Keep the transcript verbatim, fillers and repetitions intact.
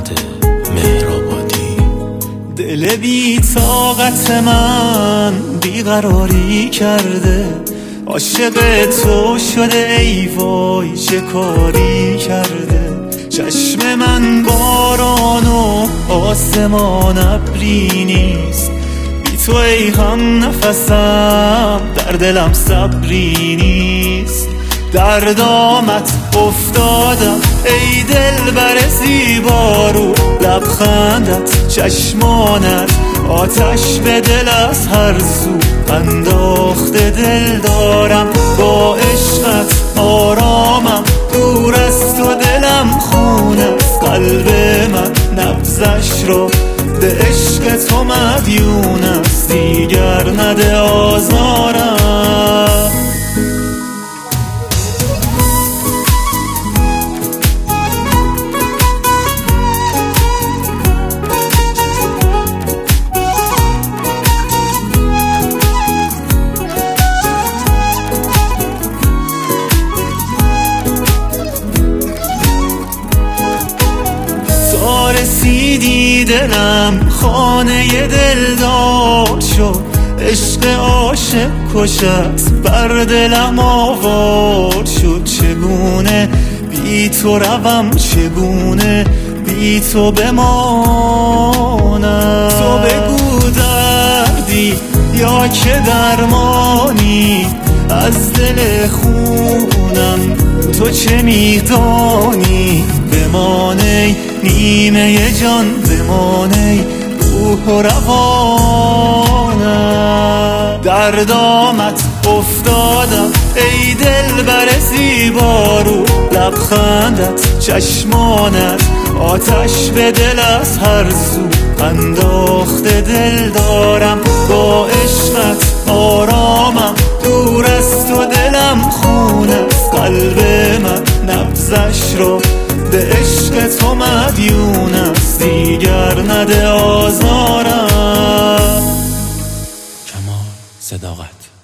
فرهاد مهرآبادی. دل بی طاقت من بیقراری کرده، عاشق تو شده ای وای چه کاری کرده. چشم من باران و آسمان ابری نیست، بی تو ای هم نفسم در دلم صبری نیست. در دامت افتادم ای دل بر زیبارو، لبخندت چشمانت آتش به دل از هر سو انداخته. دل دارم با عشقت آرامم، دور از تو دلم خون است. قلب من نبضش را به عشق تو مدیون است، دیگر نده آزارم. رسیدی دلم خانه دلدار شد، عشق عاشق کش است بر دلم آوار شد. چگونه بی تو روم، چگونه بی تو بمانم. تو بگو دردی یا که درمانی از دل خونم، تو چه میدانی؟ بمانی نیمه جان، بمانی روح و روانم. در دامت افتادم ای دل بر زیبارو، لبخندت چشمانت آتش به دل از هر سو انداخته. دل دارم با عشقت آرامم، دور از تو دلم خون است. قلب من نبضش را به عشق تو مدیون است، دیگر نده آزارم. کمال صداقت.